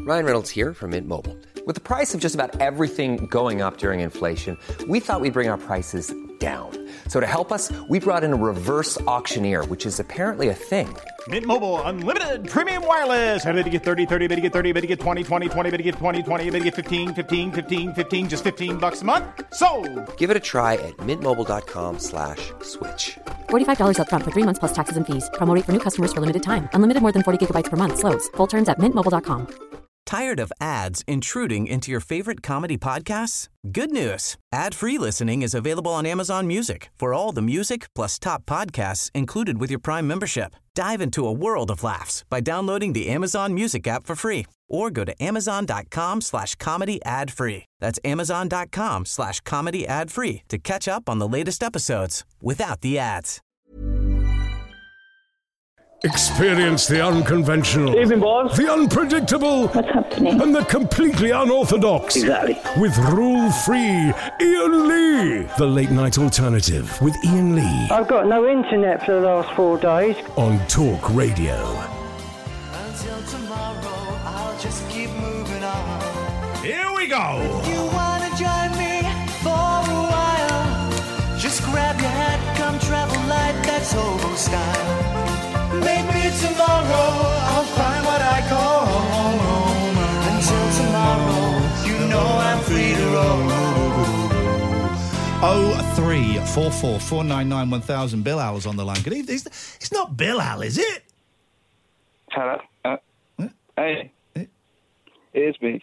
Ryan Reynolds here from Mint Mobile. With the price of just about everything going up during inflation, we thought we'd bring our prices down. So to help us, we brought in a reverse auctioneer, which is apparently a thing. Mint Mobile Unlimited Premium Wireless. How to get 30, 30, bit to get 30, bit to get 20, 20, 20, bit to get 20, 20, bit to get 15, 15, 15, 15, just $15 a month? Sold! Give it a try at mintmobile.com/switch. $45 up front for 3 months plus taxes and fees. Promo rate for new customers for limited time. Unlimited more than 40 gigabytes per month. Slows full terms at mintmobile.com. Tired of ads intruding into your favorite comedy podcasts? Good news. Ad-free listening is available on Amazon Music for all the music plus top podcasts included with your Prime membership. Dive into a world of laughs by downloading the Amazon Music app for free or go to amazon.com/comedy ad-free. That's amazon.com/comedy ad-free to catch up on the latest episodes without the ads. Experience the unconventional, Evening, boss. the unpredictable, What's happening? and the completely unorthodox. Exactly. With rule-free Ian Lee. The Late Night Alternative with Ian Lee I've got no internet for the last 4 days. on Talk Radio. Until tomorrow, I'll just keep moving on. Here we go! You wanna join me for a while? Just grab your hat, come travel light, that's hobo style. Maybe tomorrow I'll find what I call home. Until tomorrow, you know I'm free to roam. 0344 499 1000. Bill Al is on the line. Good evening. It's not Bill Al, is it? Hello. Hey. It is me.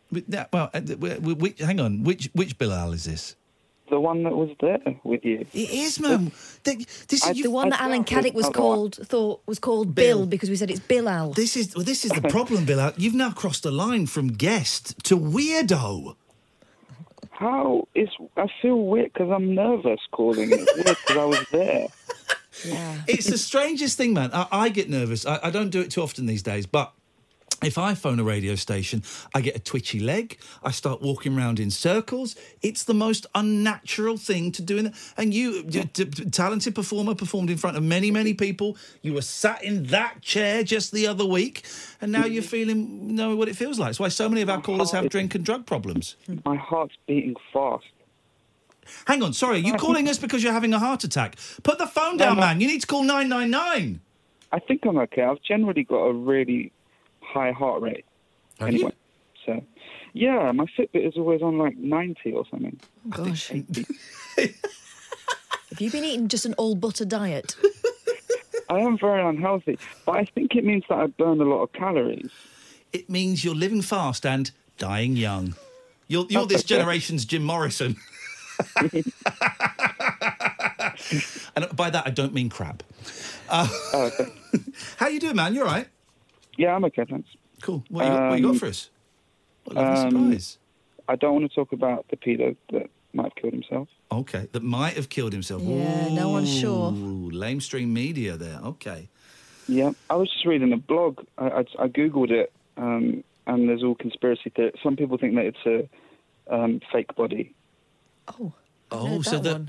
Hang on. Which Bill Al is this? The one that was there with you. It is, man. The one that Alan Caddick thought was called Bill because we said it's Bill Al. This is the problem, Bill Al. You've now crossed the line from guest to weirdo. How is... I feel weird because I'm nervous calling it weird because I was there. Yeah. It's the strangest thing, man. I get nervous. I don't do it too often these days, but if I phone a radio station, I get a twitchy leg. I start walking around in circles. It's the most unnatural thing to do. And you, talented performer, performed in front of many, many people. You were sat in that chair just the other week, and now you're knowing what it feels like. It's why so many of our callers have drink and drug problems. My heart's beating fast. Hang on, sorry, are you calling us because you're having a heart attack? Put the phone down, man. You need to call 999. I think I'm okay. I've generally got a really high heart rate. Anyway, so yeah, my Fitbit is always on like 90 or something. Oh, gosh. Have you been eating just an all butter diet? I am very unhealthy, but I think it means that I burn a lot of calories. It means you're living fast and dying young. You're this generation's Jim Morrison. And by that, I don't mean crap. Okay. How you doing, man? You all right? Yeah, I'm okay, thanks. Cool. What you got for us? What a lovely surprise. I don't want to talk about the pedo that might have killed himself. Okay, that might have killed himself. Yeah, no one's sure. Lamestream media there. Okay. Yeah, I was just reading a blog. I Googled it, and there's all conspiracy theories. Some people think that it's a fake body. Oh,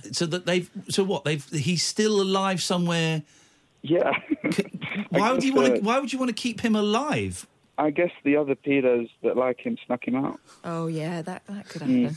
he's still alive somewhere. Yeah. Why would you want to keep him alive? I guess the other pedos that like him snuck him out. Oh yeah, that could happen.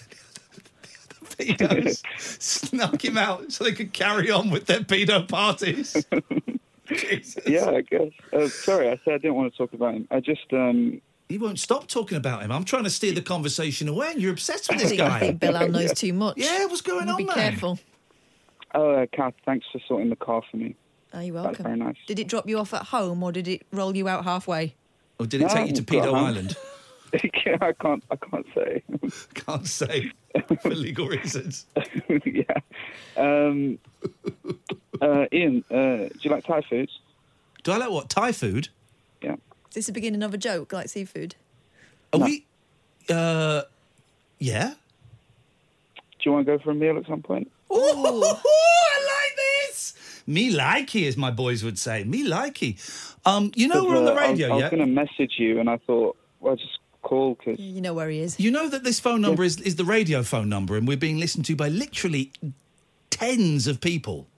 Pedos snuck him out so they could carry on with their pedo parties. Jesus. Yeah, I guess. Sorry, I said I didn't want to talk about him. I just You won't stop talking about him. I'm trying to steer the conversation away, and you're obsessed with this guy. I think Bill Al knows too much. Yeah, what's going on, Be man? careful. Oh, Kath, thanks for sorting the car for me. Oh, you're That's welcome. very nice. Did it drop you off at home, or did it roll you out halfway? Or did it take you to Pedo Island? I can't say. Can't say for legal reasons. Yeah. Ian, do you like Thai foods? Do I like what? Thai food? Yeah. Is this the beginning of a joke, like seafood? Are we? Yeah. Do you want to go for a meal at some point? Oh, I like this. Me likey, as my boys would say. Me likey. You know we're on the radio, I was going to message you, and I thought, well, just call because You know where he is. You know that this phone number is the radio phone number, and we're being listened to by literally tens of people.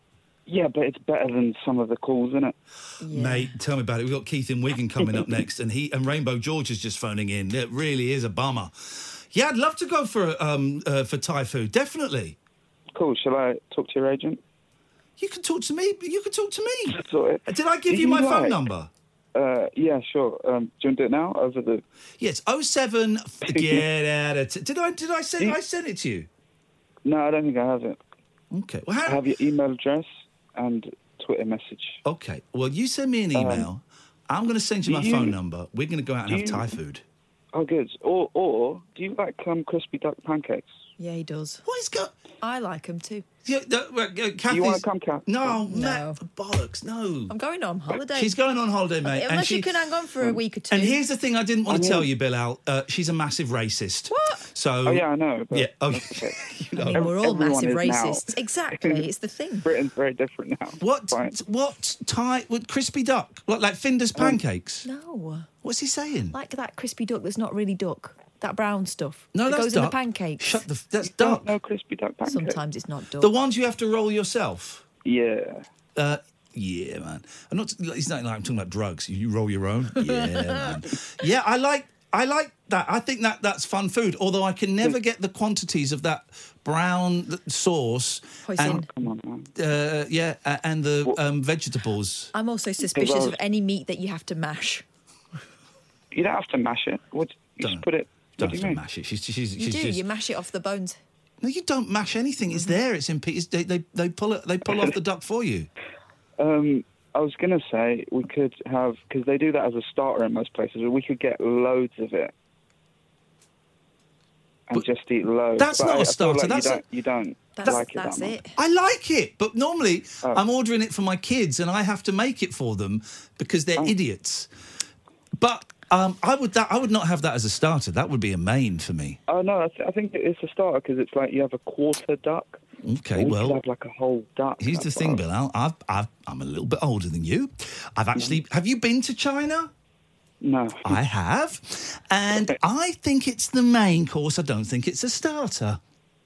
Yeah, but it's better than some of the calls, isn't it? Mate, tell me about it. We've got Keith in Wigan coming up next, and Rainbow George is just phoning in. It really is a bummer. Yeah, I'd love to go for Thai food, definitely. Cool. Shall I talk to your agent? You can talk to me. You can talk to me. Sorry. Did I give you my phone number? Yeah, sure. Do you want to do it now over the? Yes, 07. Get out of. Did I send? I sent it to you. No, I don't think I have it. Okay. Well, I have your email address and Twitter message. Okay. Well, you send me an email. I'm going to send you my phone number. We're going to go out and have Thai food. Oh, good. Or do you like crispy duck pancakes? Yeah, he does. What is got? I like them too. Yeah, Kathy's... You want to come, Kath? No, Matt, bollocks, no. I'm going on holiday. She's going on holiday, mate. Unless you can hang on for a week or two. And here's the thing I didn't want to tell you, Bilal. She's a massive racist. What? So... Oh, yeah, I know. Yeah. Oh, okay. I mean, we're all massive racists. Now. Exactly, it's the thing. Britain's very different now. What Thai... What, crispy duck? Like Finder's pancakes? No. What's he saying? Like that crispy duck that's not really duck. That brown stuff. No, that that's goes duck. in the pancakes. That's duck. No crispy duck pancakes. Sometimes it's not duck. The ones you have to roll yourself? Yeah. Yeah, man. It's not like I'm talking about drugs. You roll your own? Yeah, man. Yeah, I like that. I think that's fun food, although I can never get the quantities of that brown sauce. And, come on, man. And the vegetables. I'm also suspicious of any meat that you have to mash. You don't have to mash it. You just put it... Don't have to mash it. You do. You mash it off the bones. No, you don't mash anything. It's there. It's in pieces. They pull it. They pull off the duck for you. I was going to say we could have, because they do that as a starter in most places, we could get loads of it and just eat loads. That's not a starter. You don't like it that much. It. I like it, but normally I'm ordering it for my kids and I have to make it for them because they're idiots. But I would not have that as a starter. That would be a main for me. Oh no, I think it's a starter because it's like you have a quarter duck. Okay, or well, you could have like a whole duck. Here's the thing, Bilal. I'm a little bit older than you. I've actually. Have you been to China? No, I have, and I think it's the main course. I don't think it's a starter.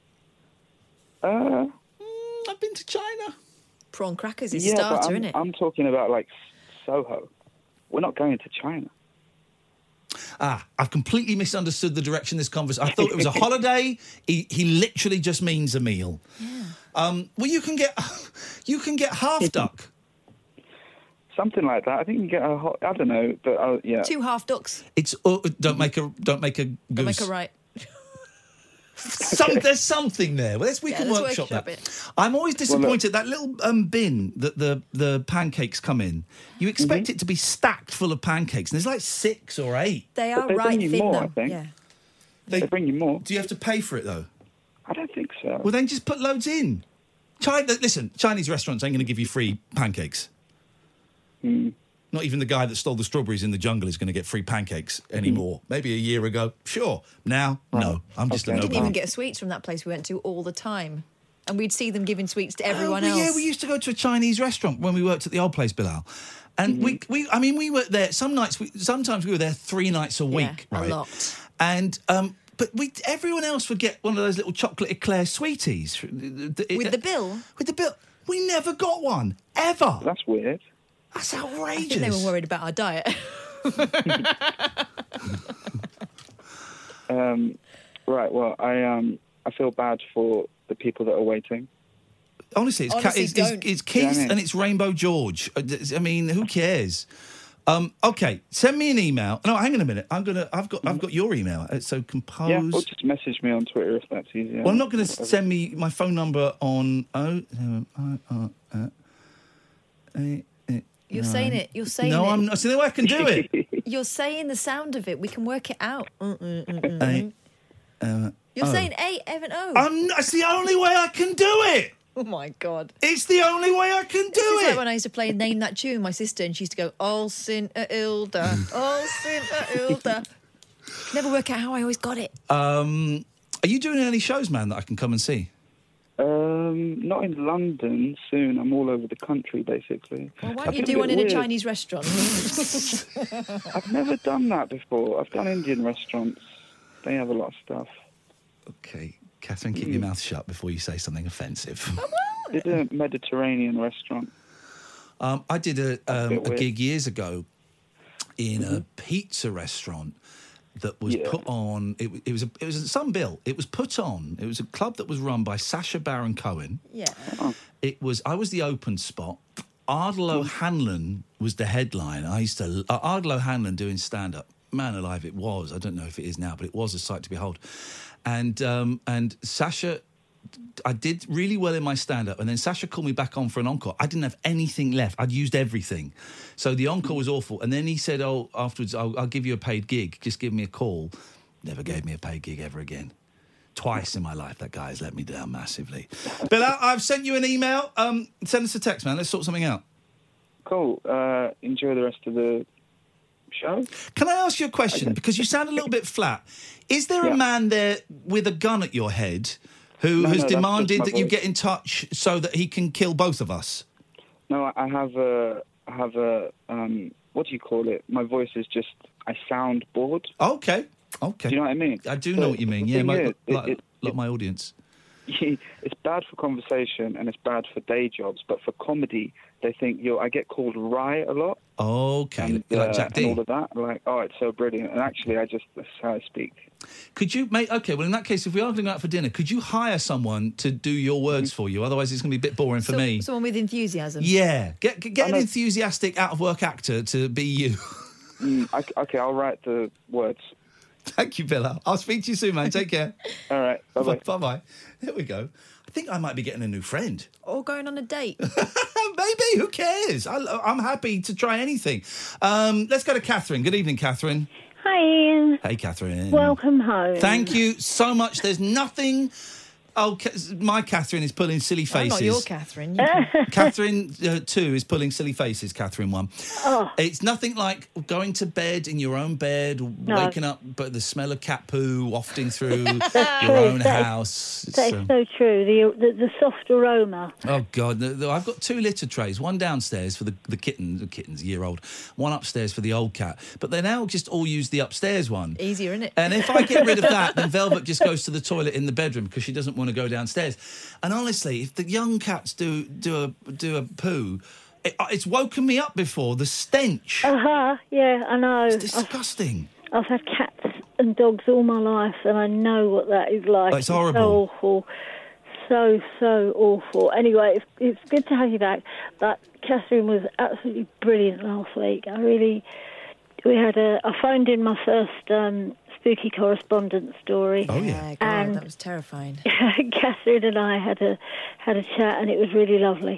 I've been to China. Prawn crackers is a starter, isn't it? I'm talking about like Soho. We're not going to China. I've completely misunderstood the direction this conversation. I thought it was a holiday. He literally just means a meal. Yeah. Well, you can get half duck. Something like that. I think you can get I don't know, but yeah. 2 half ducks. It's don't make a goose. Don't make a right. There's something there. Well, we can workshop that. I'm always disappointed that little bin that the pancakes come in. You expect it to be stacked full of pancakes, and there's like 6 or 8. They are right thin, more, though. I think. Yeah. They bring you more. Do you have to pay for it though? I don't think so. Well, then just put loads in. Listen, Chinese restaurants ain't going to give you free pancakes. Not even the guy that stole the strawberries in the jungle is going to get free pancakes anymore. Maybe a year ago, sure. Now, no. I'm just a no. We didn't even get sweets from that place we went to all the time. And we'd see them giving sweets to everyone else. Yeah, we used to go to a Chinese restaurant when we worked at the old place, Bilal. And we were there, sometimes we were there 3 nights a week. Yeah, right? A lot. And, but everyone else would get one of those little chocolate eclair sweeties. With the bill? With the bill. We never got one, ever. That's weird. That's outrageous. I think they were worried about our diet. Right, well, I feel bad for the people that are waiting. Honestly, it's Keith and it's Rainbow George. I mean, who cares? Okay, send me an email. No, hang on a minute. I've got your email. So compose. Yeah, or just message me on Twitter if that's easier. Well, I'm not going to send me my phone number on. You're saying it. You're saying no, it. No, I'm not. See the way I can do it. You're saying the sound of it. We can work it out. You're saying A, Evan O. That's the only way I can do it. Oh, my God. It's the only way I can do this is it. like when I used to play Name That Tune with my sister, and she used to go, All Sin a Ilda, All Sin a Ilda. Never work out how I always got it. Are you doing any shows, man, that I can come and see? Not in London soon. I'm all over the country, basically. Well, why don't you do one in a Chinese restaurant? I've never done that before. I've done Indian restaurants. They have a lot of stuff. Okay. Catherine, keep your mouth shut before you say something offensive. did a Mediterranean restaurant. I did a weird. gig years ago in a pizza restaurant that was put on. It was some bill. It was put on. It was a club that was run by Sacha Baron Cohen. Yeah. I was the open spot. Ardal O'Hanlon was the headline. I used to Ardal O'Hanlon doing stand up. Man alive, it was. I don't know if it is now, but it was a sight to behold. And Sacha, I did really well in my stand-up, and then Sacha called me back on for an encore. I didn't have anything left. I'd used everything. So the encore was awful. And then he said, afterwards, I'll give you a paid gig. Just give me a call. Never gave me a paid gig ever again. Twice in my life, that guy has let me down massively. Bill, I've sent you an email. Send us a text, man. Let's sort something out. Cool. Enjoy the rest of the show. Can I ask you a question? Because you sound a little bit flat. Is there a man there with a gun at your head who has demanded that you get in touch so that he can kill both of us? No, I have a what do you call it? My voice is just, I sound bored. Okay. Do you know what I mean? I do know what you mean. Yeah, like my audience. It's bad for conversation and it's bad for day jobs, but for comedy, they think I get called Rye a lot. Okay, and, like Jack D. and all of that. Like, oh, it's so brilliant. And actually, that's how I speak. Could you, mate? Okay, well, in that case, if we are going out for dinner, could you hire someone to do your words for you? Otherwise, it's going to be a bit boring for me. Someone with enthusiasm. Yeah, get an enthusiastic out-of-work actor to be you. Okay, I'll write the words. Thank you, Bill. I'll speak to you soon, man. Take care. All right. Bye-bye. Bye-bye. There we go. I think I might be getting a new friend. Or going on a date. Maybe. Who cares? I'm happy to try anything. Let's go to Catherine. Good evening, Catherine. Hi, Ian. Hey, Catherine. Welcome home. Thank you so much. There's nothing... Oh, my Catherine is pulling silly faces. I'm not your Catherine. Catherine 2 is pulling silly faces, Catherine 1. Oh. It's nothing like going to bed in your own bed, waking up but the smell of cat poo wafting through your own house. That is so true. The soft aroma. Oh, God. I've got 2 litter trays, one downstairs for the kitten's a year old, one upstairs for the old cat. But they now just all use the upstairs one. Easier, isn't it? And if I get rid of that, then Velvet just goes to the toilet in the bedroom because she doesn't want to go downstairs. And honestly, if the young cats do a poo, it's woken me up before. The stench. Yeah, I know. It's disgusting. I've had cats and dogs all my life, and I know what that is like. Oh, it's horrible. So awful. So awful. Anyway, it's good to have you back. But Catherine was absolutely brilliant last week. I phoned in my first spooky correspondence story. Oh yeah, God, and that was terrifying. Catherine and I had a chat, and it was really lovely.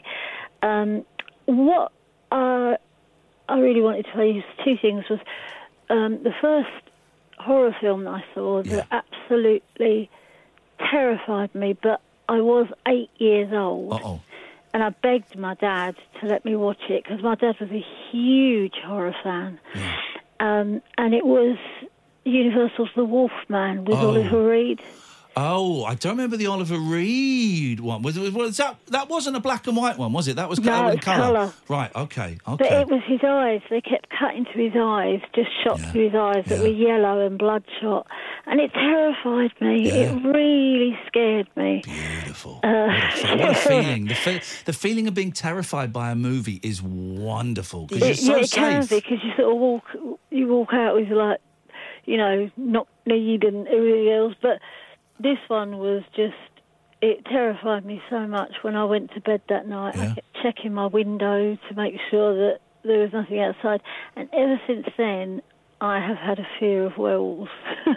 What I really wanted to tell you 2 things was the first horror film that I saw that absolutely terrified me, but I was 8 years old. And I begged my dad to let me watch it because my dad was a huge horror fan. And it was Universal's The Wolfman with Oliver Reed. Oh, I don't remember the Oliver Reed one. Was that wasn't a black and white one, was it? That was colour and colour. Right, okay. But it was his eyes. They kept cutting to his eyes, just shot through his eyes that were yellow and bloodshot. And it terrified me. Yeah. It really scared me. Beautiful. What a feeling. The feeling of being terrified by a movie is wonderful because you're so safe. It can be because you sort of walk out with like, knock kneed and everything else. But this one was just, it terrified me so much when I went to bed that night. I kept checking my window to make sure that there was nothing outside. And ever since then, I have had a fear of werewolves.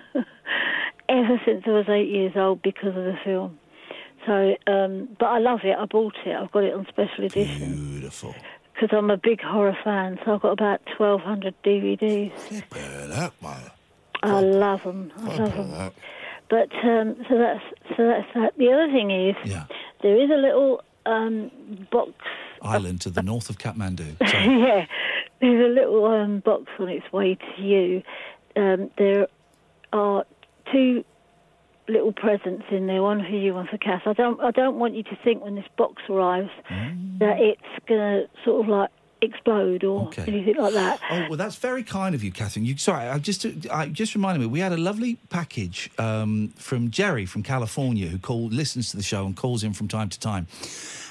Ever since I was 8 years old because of the film. So, but I love it. I bought it. I've got it on special edition. Beautiful. Because I'm a big horror fan, so I've got about 1,200 DVDs. I love them. I love them. But so that's that. The other thing is, there is a little box island to the north of Kathmandu. Yeah, there's a little box on its way to you. There are 2 little presents in there, one for you, one for Kath. I don't want you to think when this box arrives that it's gonna sort of like explode or anything like that. Oh, well, that's very kind of you, Catherine. I just reminded me, we had a lovely package from Jerry from California who listens to the show and calls in from time to time.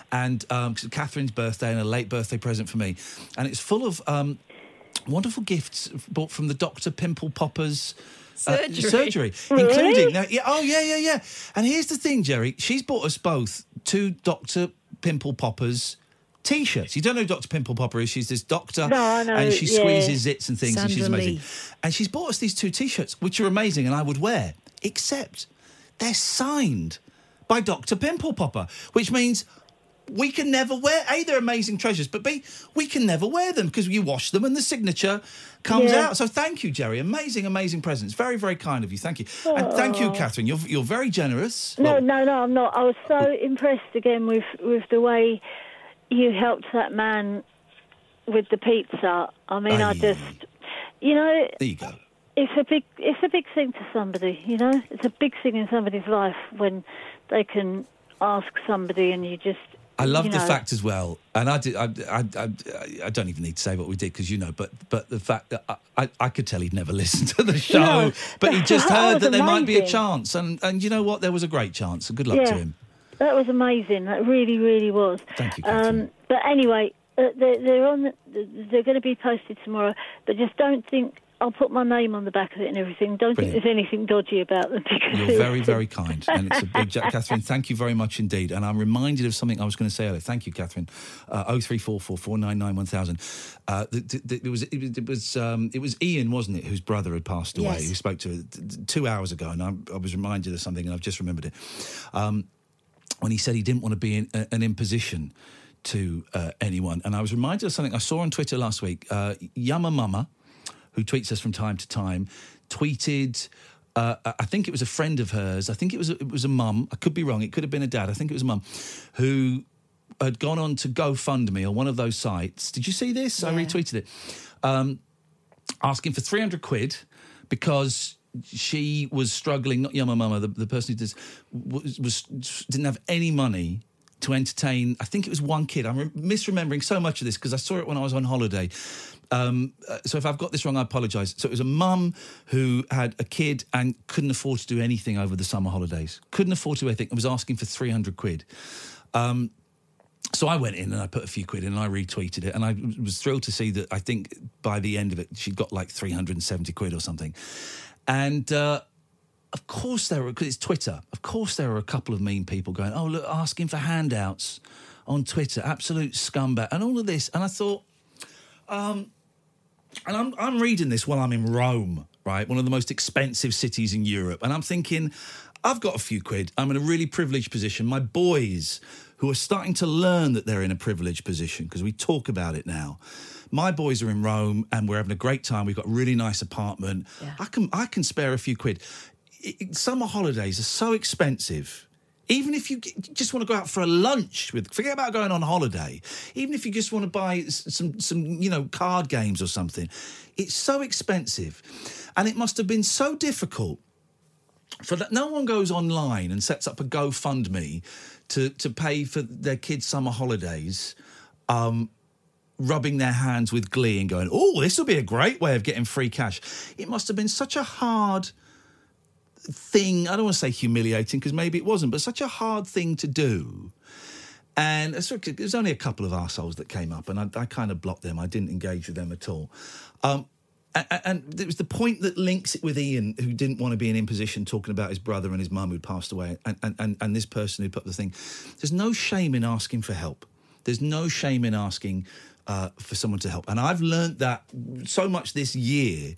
and Catherine's birthday and a late birthday present for me. And it's full of wonderful gifts bought from the Dr. Pimple Popper's surgery, including... Yeah. And here's the thing, Jerry. She's bought us both 2 Dr. Pimple Popper's T-shirts. You don't know who Dr. Pimple Popper is. She's this doctor, and she squeezes zits and things, and she's amazing. And she's bought us these 2 T-shirts, which are amazing, and I would wear, except they're signed by Dr. Pimple Popper, which means we can never wear... A, they're amazing treasures, but B, we can never wear them because you wash them and the signature comes out. So thank you, Jerry. Amazing, amazing presents. Very, very kind of you. Thank you. And thank you, Catherine. You're very generous. No, I'm not. I was so impressed again with the way you helped that man with the pizza. I mean, I just... You know... There you go. It's a big thing to somebody, you know? It's a big thing in somebody's life when they can ask somebody and you just... I love the fact as well, and I don't even need to say what we did because you know, but the fact that I could tell he'd never listened to the show, No, but he just heard that there might be a amazing. chance, and you know what, there was a great chance, so good luck to him. That was amazing. That really, really was. Thank you, Catherine. But anyway, they're going to be posted tomorrow, but just don't think... I'll put my name on the back of it and everything. Don't think there's anything dodgy about them. You're very, very kind. And it's a big... Catherine, thank you very much indeed. And I'm reminded of something I was going to say earlier. Thank you, Catherine. 03444 499 1000. It was Ian, wasn't it, whose brother had passed away, Yes. who spoke to her 2 hours ago, and I was reminded of something, and I've just remembered it. When he said he didn't want to be an imposition to anyone. And I was reminded of something I saw on Twitter last week. Yama Mama, who tweets us from time to time, tweeted, I think it was a friend of hers, I think it was a mum, I could be wrong, it could have been a dad, I think it was a mum, who had gone on to GoFundMe or one of those sites. Did you see this? Yeah. I retweeted it. Asking for 300 quid because she was struggling, not Yama Mama, the person who didn't have any money to entertain, I think it was one kid. I'm misremembering so much of this because I saw it when I was on holiday. So if I've got this wrong, I apologise. So it was a mum who had a kid and couldn't afford to do anything over the summer holidays. Couldn't afford to do anything and was asking for 300 quid. So I went in and I put a few quid in and I retweeted it and I was thrilled to see that I think by the end of it, she'd got like 370 quid or something. And... of course there were, because it's Twitter, of course there were a couple of mean people going, oh, look, asking for handouts on Twitter, absolute scumbag, and all of this. And I thought, and I'm reading this while I'm in Rome, right, one of the most expensive cities in Europe, and I'm thinking, I've got a few quid, I'm in a really privileged position. My boys, who are starting to learn that they're in a privileged position, because we talk about it now, my boys are in Rome and we're having a great time, we've got a really nice apartment, I can spare a few quid. Summer holidays are so expensive. Even if you just want to go out for a lunch forget about going on holiday. Even if you just want to buy some card games or something, it's so expensive, and it must have been so difficult for that. No one goes online and sets up a GoFundMe to pay for their kids' summer holidays, rubbing their hands with glee and going, "Oh, this will be a great way of getting free cash." It must have been such a hard thing, I don't want to say humiliating because maybe it wasn't, but such a hard thing to do. And there's only a couple of arseholes that came up and I kind of blocked them. I didn't engage with them at all. And it was the point that links it with Ian, who didn't want to be in imposition, talking about his brother and his mum who'd passed away, and this person who put the thing. There's no shame in asking for help. There's no shame in asking for someone to help. And I've learned that so much this year.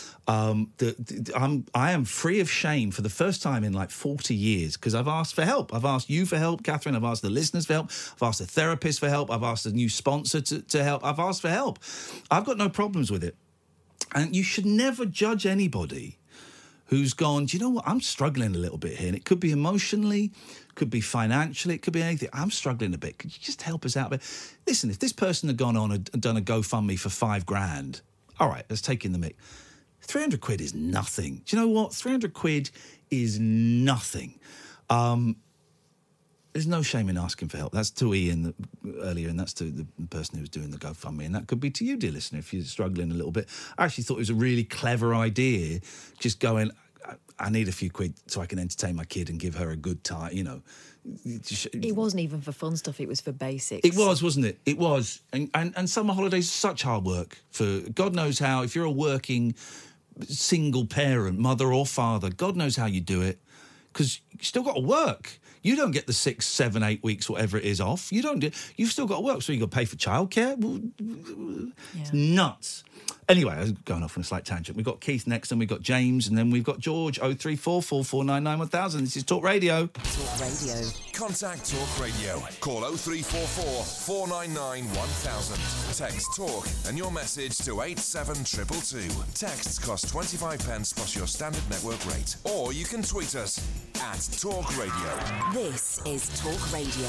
I am free of shame for the first time in like 40 years because I've asked for help. I've asked you for help, Catherine. I've asked the listeners for help. I've asked the therapist for help. I've asked a new sponsor to help. I've asked for help. I've got no problems with it. And you should never judge anybody who's gone, do you know what, I'm struggling a little bit here. And it could be emotionally, could be financially, it could be anything. I'm struggling a bit. Could you just help us out a bit? Listen, if this person had gone on and done a GoFundMe for $5,000, all right, let's take in the mix. 300 quid is nothing. Do you know what? 300 quid is nothing. There's no shame in asking for help. That's to Ian earlier, and that's to the person who was doing the GoFundMe. And that could be to you, dear listener, if you're struggling a little bit. I actually thought it was a really clever idea, just going, I need a few quid so I can entertain my kid and give her a good time, you know. It wasn't even for fun stuff, it was for basics. It was, wasn't it? It was. And summer holidays are such hard work for God knows how. If you're a working single parent, mother or father, God knows how you do it, because you still got to work. You don't get the 6, 7, 8 weeks, whatever it is, off. You've still got to work, so you've got to pay for childcare. It's nuts. Anyway, I was going off on a slight tangent. We've got Keith next, and we've got James, and then we've got George, 034 4499 1000. This is Talk Radio. Talk Radio. Contact Talk Radio. Call 0344 499 1000. Text Talk and your message to 87222. Texts cost 25 pence plus your standard network rate. Or you can tweet us at Talk Radio. This is Talk Radio.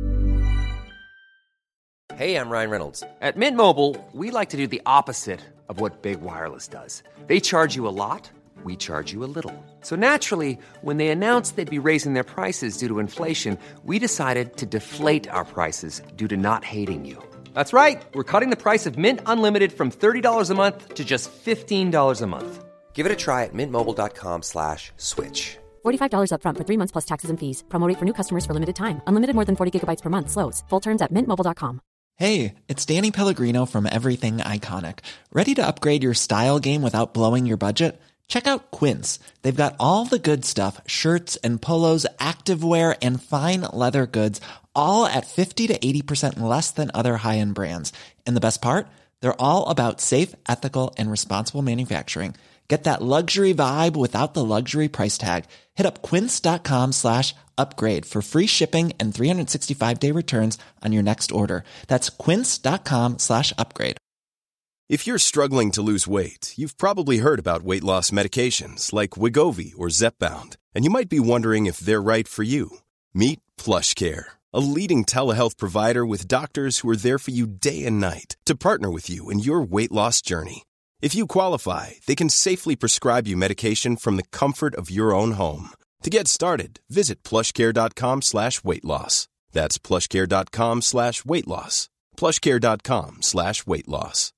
Hey, I'm Ryan Reynolds. At Mint Mobile, we like to do the opposite of what Big Wireless does. They charge you a lot, we charge you a little. So naturally, when they announced they'd be raising their prices due to inflation, we decided to deflate our prices due to not hating you. That's right. We're cutting the price of Mint Unlimited from $30 a month to just $15 a month. Give it a try at mintmobile.com/switch. $45 up front for 3 months plus taxes and fees. Promo rate for new customers for limited time. Unlimited more than 40 gigabytes per month. Slows full terms at mintmobile.com. Hey, it's Danny Pellegrino from Everything Iconic. Ready to upgrade your style game without blowing your budget? Check out Quince. They've got all the good stuff, shirts and polos, activewear, and fine leather goods, all at 50 to 80% less than other high-end brands. And the best part? They're all about safe, ethical, and responsible manufacturing. Get that luxury vibe without the luxury price tag. Hit up quince.com/upgrade for free shipping and 365-day returns on your next order. That's quince.com/upgrade. If you're struggling to lose weight, you've probably heard about weight loss medications like Wegovy or Zepbound, and you might be wondering if they're right for you. Meet PlushCare, a leading telehealth provider with doctors who are there for you day and night to partner with you in your weight loss journey. If you qualify, they can safely prescribe you medication from the comfort of your own home. To get started, visit plushcare.com/weightloss. That's plushcare.com/weightloss. plushcare.com/weightloss.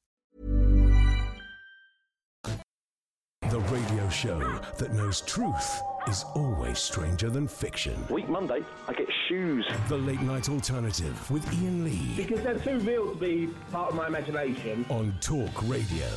The radio show that knows truth is always stranger than fiction. Week Monday, I get shoes. The Late Night Alternative with Ian Lee. Because they're too real to be part of my imagination. On Talk Radio.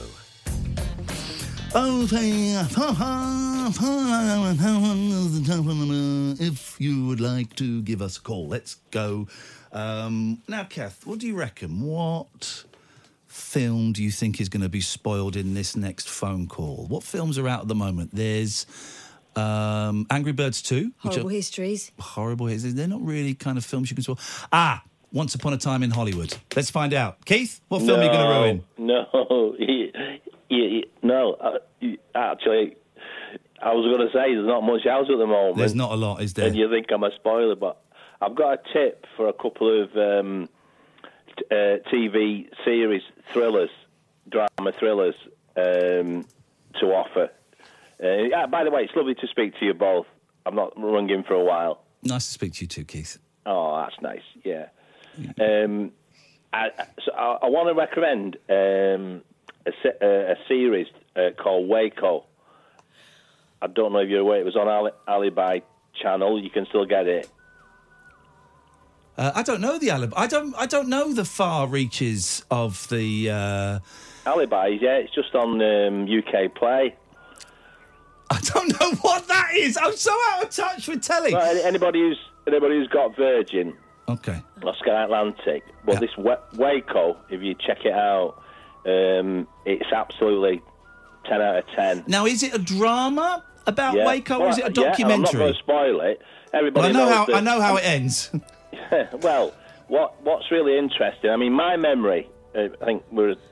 If you would like to give us a call, let's go. Now, Kath, what do you reckon? What film do you think is going to be spoiled in this next phone call? What films are out at the moment? There's Angry Birds 2. Horrible Histories. Horrible Histories. They're not really kind of films you can spoil. Once Upon a Time in Hollywood. Let's find out. Keith, what film are you going to ruin? No. Actually, I was going to say there's not much else at the moment. There's not a lot, is there? And you think I'm a spoiler, but I've got a tip for a couple of TV series drama thrillers to offer. By the way, it's lovely to speak to you both. I've not rung in for a while. Nice to speak to you too, Keith. Oh, that's nice, yeah. I want to recommend a series called Waco. I don't know if you're aware. It was on Alibi channel. You can still get it. I don't know the Alibi. I don't know the far reaches of the Alibi. Yeah, it's just on UK Play. I don't know what that is. I'm so out of touch with telly. Well, anybody who's got Virgin, okay, or Sky Atlantic. But this Waco, if you check it out, it's absolutely 10 out of 10. Now, is it a drama about Waco, or is it a documentary? I'm not going to spoil it. Everybody I know how it ends. Well, what's really interesting, I mean, my memory, I think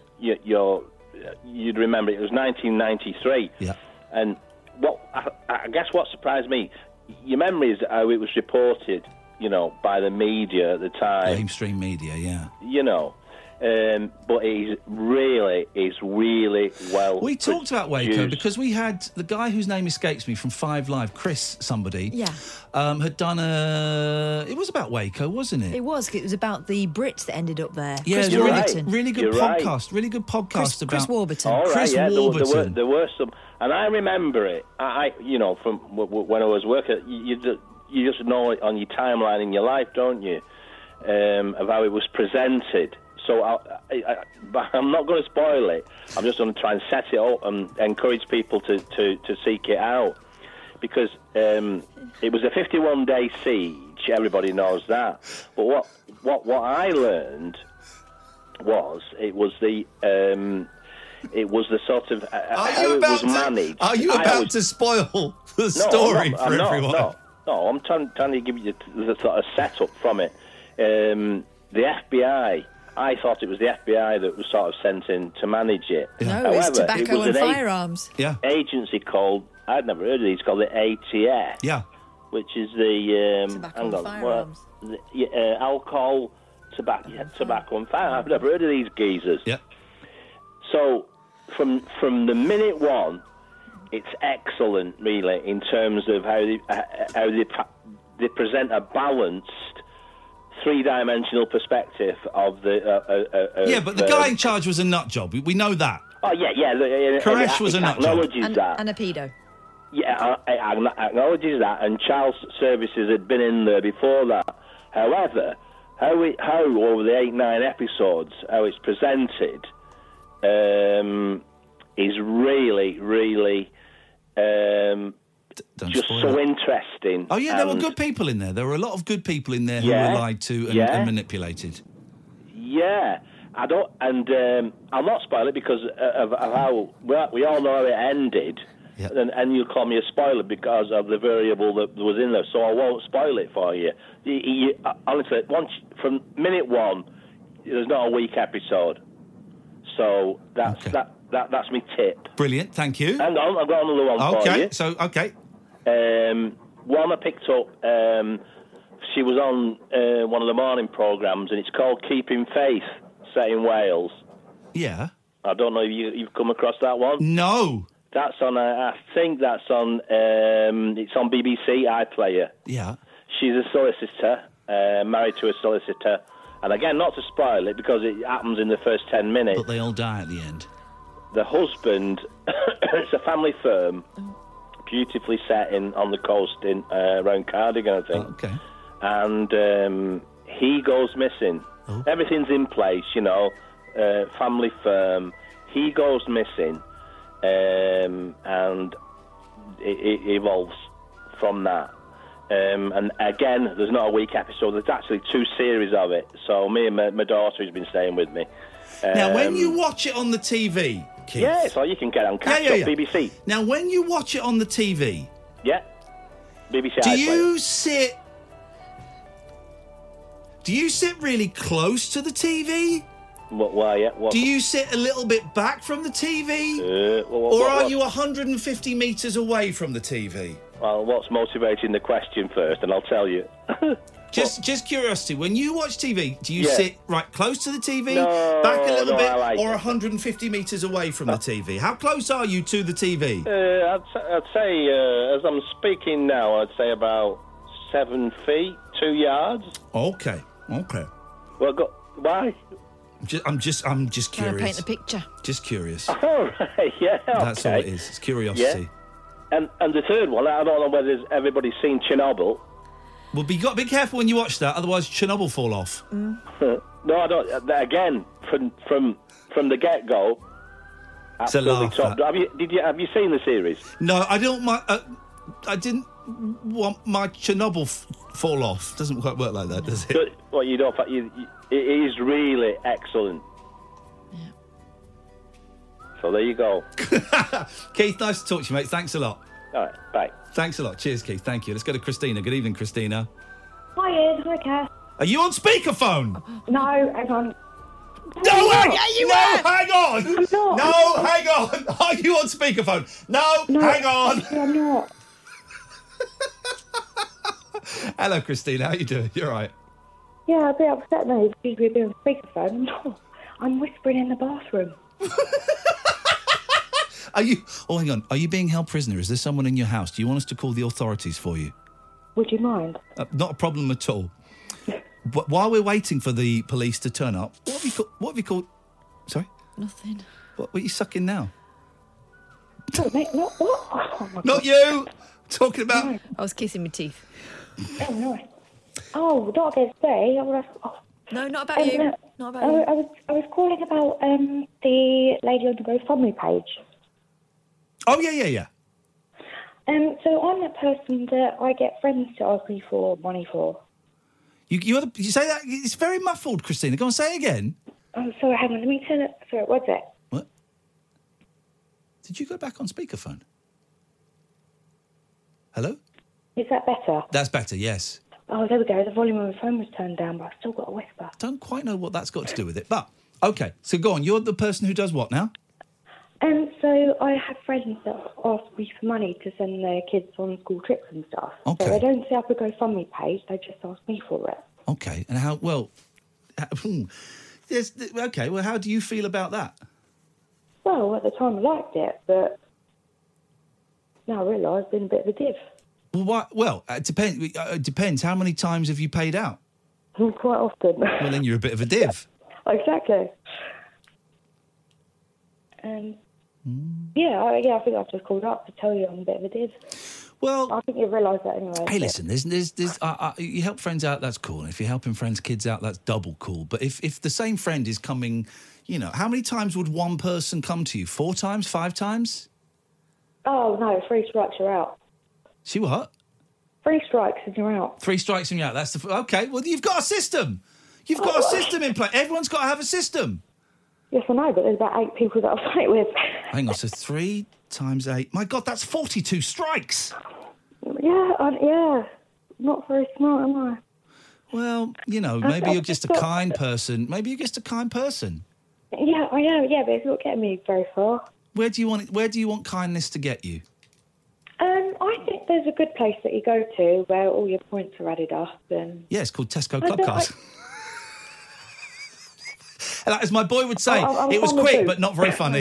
you'd remember it was 1993. Yeah. And I guess what surprised me, your memory is how it was reported, by the media at the time. Mainstream media, yeah. But he's really well. We talked about Waco produced. because we had the guy whose name escapes me from 5 Live, Chris somebody, Yeah. had done it was about Waco, wasn't it? It was about the Brits that ended up there. Yeah, Chris it was a Warburton. really good You're right. podcast. Really good podcast about Chris Warburton. All right, Chris yeah, Warburton. there were some, and I remember it. I from when I was working, you just know it on your timeline in your life, don't you? Of how it was presented. So I'm not going to spoil it. I'm just going to try and set it up and encourage people to seek it out, because it was a 51-day siege. Everybody knows that. But what I learned was it was the sort of how it was managed. Are you about to spoil the story for everyone? No, I'm trying to give you the sort of setup from it. The FBI. I thought it was the FBI that was sort of sent in to manage it. No, However, it's tobacco it was and an firearms. agency called, I'd never heard of these, called the ATF. Yeah. Which is the Tobacco and firearms. Alcohol, tobacco and firearms. I've never heard of these geezers. Yeah. So from the minute one, it's excellent, really, in terms of how they present a balanced, three-dimensional perspective of the. Yeah, but the guy in charge was a nut job. We know that. Oh yeah. Koresh was a nut job. Acknowledges that. And a pedo. Yeah, acknowledges that, and child services had been in there before that. However, how over the 8-9 episodes, how it's presented, is really just so interesting. Oh yeah, there were good people in there. There were a lot of good people in there who were lied to and manipulated. Yeah, I don't, and I'll not spoil it because of how we all know how it ended. Yep. And you'll call me a spoiler because of the variable that was in there, so I won't spoil it for you. Honestly, from minute one, there's not a weak episode. So that's my tip. Brilliant, thank you. Hang on, I've got another one for you. Okay. One I picked up, she was on one of the morning programmes, and it's called Keeping Faith, set in Wales. Yeah. I don't know if you've come across that one. No. That's on, I think that's on, it's on BBC iPlayer. Yeah. She's a solicitor, married to a solicitor. And again, not to spoil it, because it happens in the first 10 minutes. But they all die at the end. The husband, it's a family firm, beautifully set on the coast in around Cardigan, I think. Oh, okay. And he goes missing. Oh. Everything's in place, family firm. He goes missing. And it evolves from that. And again, there's not a weak episode. There's actually 2 series of it. So me and my daughter has been staying with me. Now, when you watch it on the TV, Keith... Yeah, so you can get on catch up, BBC. Now, when you watch it on the TV... Yeah, BBC Do iPlayer. you sit really close to the TV? Why? Do you sit a little bit back from the TV? Or are you 150 metres away from the TV? Well, what's motivating the question first, and I'll tell you. Just curiosity, when you watch TV, do you Yeah. sit right close to the TV, No, back a little no, bit, I like or it. 150 metres away from the TV? How close are you to the TV? I'd say, as I'm speaking now, I'd say about 7 feet, 2 yards. Okay. Well, why? I'm just Trying to curious. paint the picture. Just curious. Oh, right, yeah, That's all okay. it is. It's curiosity. Yeah. And the third one, I don't know whether everybody's seen Chernobyl. Well, be careful when you watch that, otherwise Chernobyl fall off. Mm. No, I don't. Again, from the get go, It's a laugh, top. Have you seen the series? No, I don't. I didn't want my Chernobyl fall off. Doesn't quite work like that, does it? But, well, you don't. It is really excellent. Yeah. So there you go. Keith, nice to talk to you, mate. Thanks a lot. All right, bye. Thanks a lot. Cheers, Keith. Thank you. Let's go to Christina. Good evening, Christina. Hi, Ed. Hi, Kath. Are you on speakerphone? No, hang on. No, hang on. I'm not. No, hang on. Are you on speakerphone? No, hang on. I'm not. Hello, Christina. How you doing? You're right. Yeah, a bit upset now because we've been on speakerphone. I'm whispering in the bathroom. Are you... Oh, hang on. Are you being held prisoner? Is there someone in your house? Do you want us to call the authorities for you? Would you mind? Not a problem at all. But while we're waiting for the police to turn up, what have you called... Sorry? Nothing. What are you sucking now? Oh, mate, not what? Oh, my Not God. you! Talking about... No. I was kissing my teeth. Oh, nice. Oh, not against me. No, not about you. No. Not about you. I was calling about the lady on the GoFundMe page. Oh, yeah. So I'm that person that I get friends to ask me for money for. You say that? It's very muffled, Christina. Go on, say it again. Oh, sorry, hang on. Let me turn it. Sorry, what's it? What? Did you go back on speakerphone? Hello? Is that better? That's better, yes. Oh, there we go. The volume of the phone was turned down, but I've still got a whisper. Don't quite know what that's got to do with it, but... OK, so go on. You're the person who does what now? So I have friends that ask me for money to send their kids on school trips and stuff. Okay. So they don't set up a GoFundMe page, they just ask me for it. OK, and how... Well... Yes, OK, well, how do you feel about that? Well, at the time I liked it, but now I realise it's been a bit of a div. Well, what? Well, it depends. How many times have you paid out? Quite often. Well, then you're a bit of a div. Exactly. Yeah, I think I've just called up to tell you I'm a bit of a div. Well, I think you realise that anyway. Hey, listen, there's you help friends out, that's cool. And if you're helping friends' kids out, that's double cool. But if the same friend is coming, you know, how many times would one person come to you? 4 times? 5 times? Oh, no, 3 strikes, you're out. See what? 3 strikes and you're out. 3 strikes and you're out. That's OK, well, you've got a system. You've got a system in place. Everyone's got to have a system. Yes, I know, but there's about 8 people that I'll fight with. Hang on, so 3 times 8. My God, that's 42 strikes. Yeah. Not very smart, am I? Well, you know, maybe you're just a kind person. Maybe you're just a kind person. Yeah, I know, yeah, but it's not getting me very far. Where do you want kindness to get you? I think there's a good place that you go to where all your points are added up. And Yeah, it's called Tesco Club Cards. As my boy would say, it was quick but not very funny.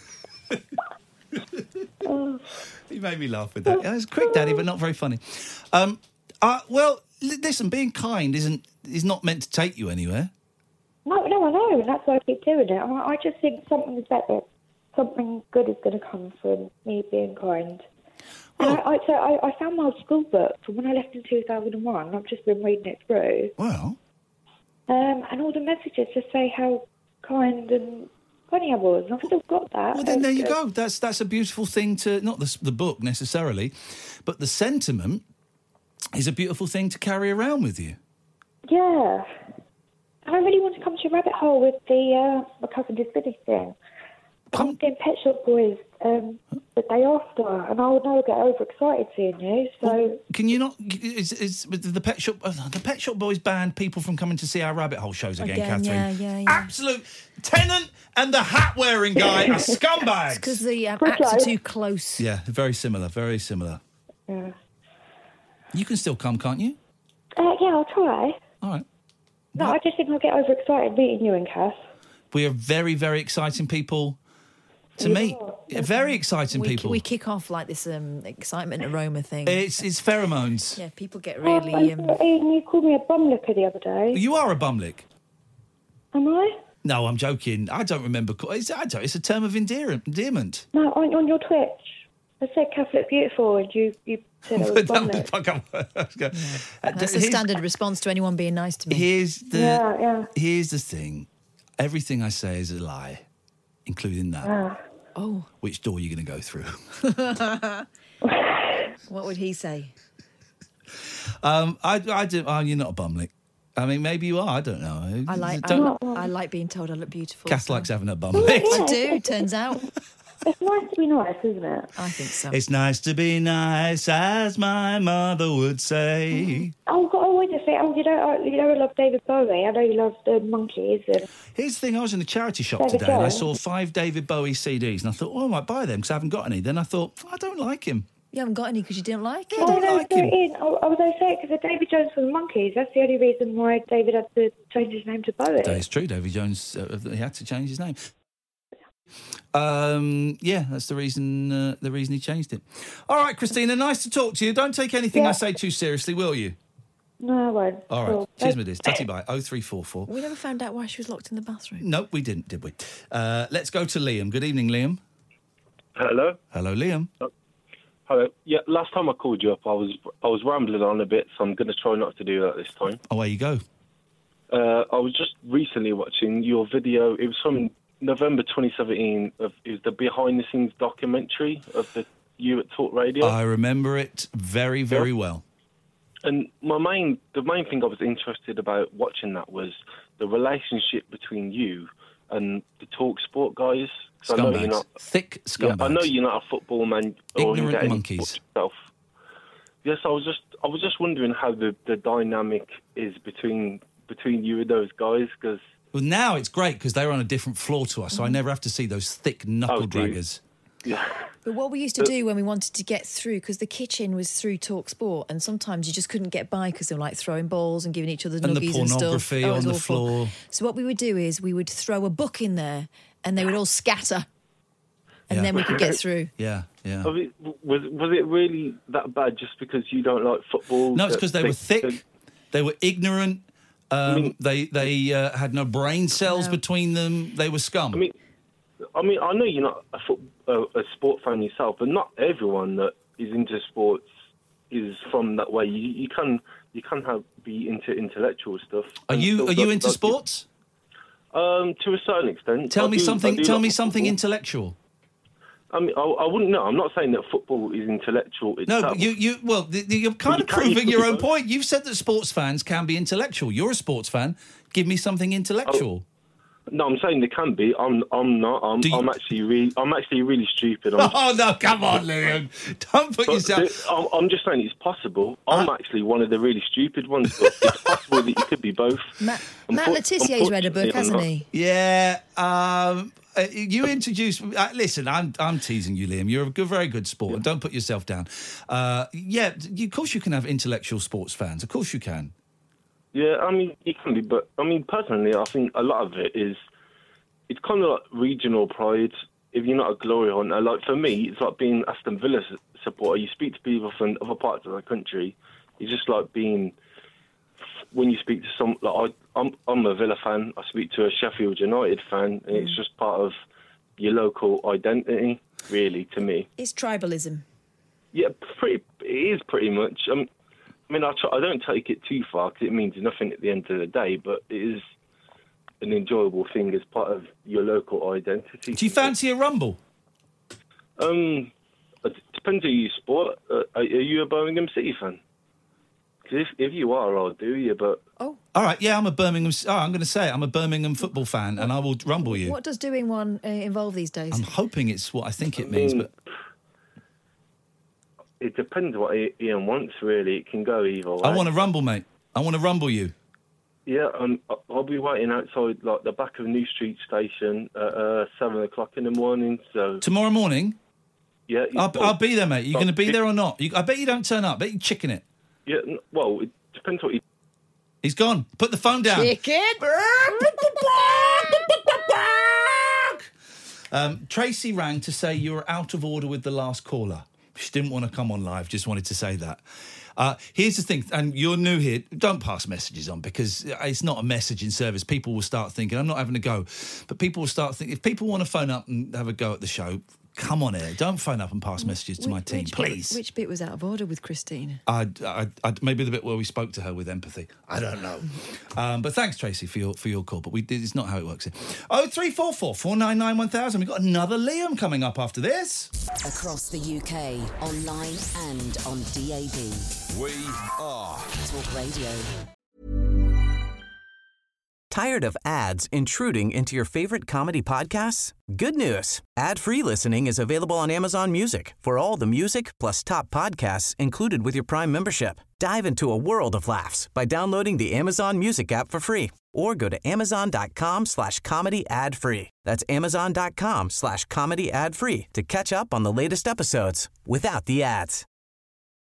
He made me laugh with that. It was quick, Daddy, but not very funny. Well, listen, being kind is not meant to take you anywhere. No, I know, and that's why I keep doing it. I just think something is better. Something good is going to come from me being kind. And I found my old school book from when I left in 2001. I've just been reading it through. Well. And all the messages just say how kind and funny I was, and I've still got that. Well, then there you go. That's a beautiful thing to... Not the book, necessarily, but the sentiment is a beautiful thing to carry around with you. Yeah. And I really want to come to a rabbit hole with the My Cousin Did Billy thing. I'm doing Pet Shop Boys the day after, and I would never get overexcited seeing you, so... Well, can you not... Is the Pet Shop Boys banned people from coming to see our rabbit hole shows again, Catherine? Yeah. Absolute Tennant and the hat-wearing guy are scumbags. It's because the acts are too close. Yeah, very similar, very similar. Yeah. You can still come, can't you? Yeah, I'll try. All right. No, I just think I'll get overexcited meeting you and Cass. We are very, very exciting people to meet. Very exciting people. We kick off like this excitement aroma thing. It's pheromones. Yeah, people get really... Ian, you called me a bumlicker the other day. You are a bumlick. Am I? No, I'm joking. I don't remember. It's a term of endearment. No, on your Twitch. I said Cass looked beautiful, and you said I was bumlick. That's the standard response to anyone being nice to me. Here's the Yeah. Here's the thing. Everything I say is a lie, including that. Oh. Which door are you going to go through? What would he say? I do. Oh, you're not a bumlick. I mean, maybe you are. I don't know. I like being told I look beautiful. Cass likes having a bumlick. I do. Turns out. It's nice to be nice, isn't it? I think so. It's nice to be nice, as my mother would say. Oh, God, I wanted to say, you know I love David Bowie. I know you love the Monkeys. And... Here's the thing, I was in a charity shop David today and I Bowie. saw 5 David Bowie CDs and I thought, I might buy them because I haven't got any. Then I thought, I don't like him. You haven't got any because you didn't like it. Oh, no, I was upset because David Jones from the Monkeys. That's the only reason why David had to change his name to Bowie. That is true. David Jones, he had to change his name. Yeah, that's the reason he changed it. All right, Christina, nice to talk to you. Don't take anything I say too seriously, will you? No, I won't. All right. Cool. Cheers, my dears. Tatty bye. 0344. We never found out why she was locked in the bathroom. No, we didn't, did we? Let's go to Liam. Good evening, Liam. Hello. Hello, Liam. Hello. Yeah, last time I called you up, I was rambling on a bit, so I'm going to try not to do that this time. Away you go. I was just recently watching your video. It was from November 2017. It was the behind-the-scenes documentary of you at Talk Radio. I remember it very, very well. And the main thing I was interested about watching that was the relationship between you and the Talk Sport guys. I know you're not thick scumbags. Yeah, I know you're not a football man or ignorant monkeys. Yourself. Yes, I was just wondering how the dynamic is between you and those guys, because. Well, now it's great because they're on a different floor to us, so I never have to see those thick knuckle draggers. Yeah. But what we used to do when we wanted to get through, because the kitchen was through Talk Sport, and sometimes you just couldn't get by because they were like throwing balls and giving each other And the nuggies and stuff. pornography on the floor. So what we would do is we would throw a book in there, and they would all scatter, and then we could get through. Yeah. I mean, was it really that bad just because you don't like football? No, it's because they were thick. They were ignorant. They had no brain cells between them. They were scum. I mean, I know you're not a sport fan yourself, but not everyone that is into sports is from that way. You can be into intellectual stuff. Are you into sports? To a certain extent. Tell me something intellectual. I mean, I wouldn't know. I'm not saying that football is intellectual itself. No, but you're kind of proving your own point. You've said that sports fans can be intellectual. You're a sports fan. Give me something intellectual. No, I'm saying they can be. I'm not. I'm actually really stupid. Oh no! Come on, Liam. Don't put yourself. I'm just saying it's possible. I'm actually one of the really stupid ones, but it's possible that you could be both. Matt Le Tissier's read a book, hasn't he? Yeah. You introduced. Listen, I'm teasing you, Liam. You're a very good sport. Don't put yourself down. Of course you can have intellectual sports fans. Of course you can. Yeah, I mean, you can be, but I mean, personally, I think a lot of it is, it's kind of like regional pride. If you're not a glory hunter, like for me, it's like being Aston Villa supporter. You speak to people from other parts of the country. It's just like being, when you speak to some, like I'm a Villa fan. I speak to a Sheffield United fan, and it's just part of your local identity, really, to me. It's tribalism. Yeah, it is pretty much. I mean, I don't take it too far because it means nothing at the end of the day, but it is an enjoyable thing as part of your local identity. Do you fancy a rumble? It depends who you support. Are you a Birmingham City fan? Because if you are, I'll do you, but... Oh. All right, yeah, I'm a Birmingham... I'm going to say it. I'm a Birmingham football fan, and I will rumble you. What does doing one involve these days? I'm hoping it's what I think it means, but... It depends what Ian wants, really. It can go either way. I want to rumble, mate. I want to rumble you. Yeah, I'll be waiting outside like the back of New Street Station at 7 o'clock in the morning. So tomorrow morning? Yeah. I'll be there, mate. Are you going to be there or not? I bet you don't turn up. I bet you chicken it. Yeah, well, it depends what you... He's gone. Put the phone down. Chicken? Tracy rang to say you were out of order with the last caller. She didn't want to come on live, just wanted to say that. Here's the thing, and you're new here, don't pass messages on because it's not a messaging service. People will start thinking, I'm not having a go, but people will start thinking, if people want to phone up and have a go at the show, come on air. Don't phone up and pass messages to my team, please. Which bit was out of order with Christine? Maybe the bit where we spoke to her with empathy. I don't know. But thanks, Tracy, for your call. But it's not how it works here. 0344 499 1000. We've got another Liam coming up after this. Across the UK, online and on DAB. We are Talk Radio. Tired of ads intruding into your favorite comedy podcasts? Good news. Ad-free listening is available on Amazon Music for all the music plus top podcasts included with your Prime membership. Dive into a world of laughs by downloading the Amazon Music app for free or go to amazon.com/comedy ad free. That's amazon.com/comedy ad free to catch up on the latest episodes without the ads.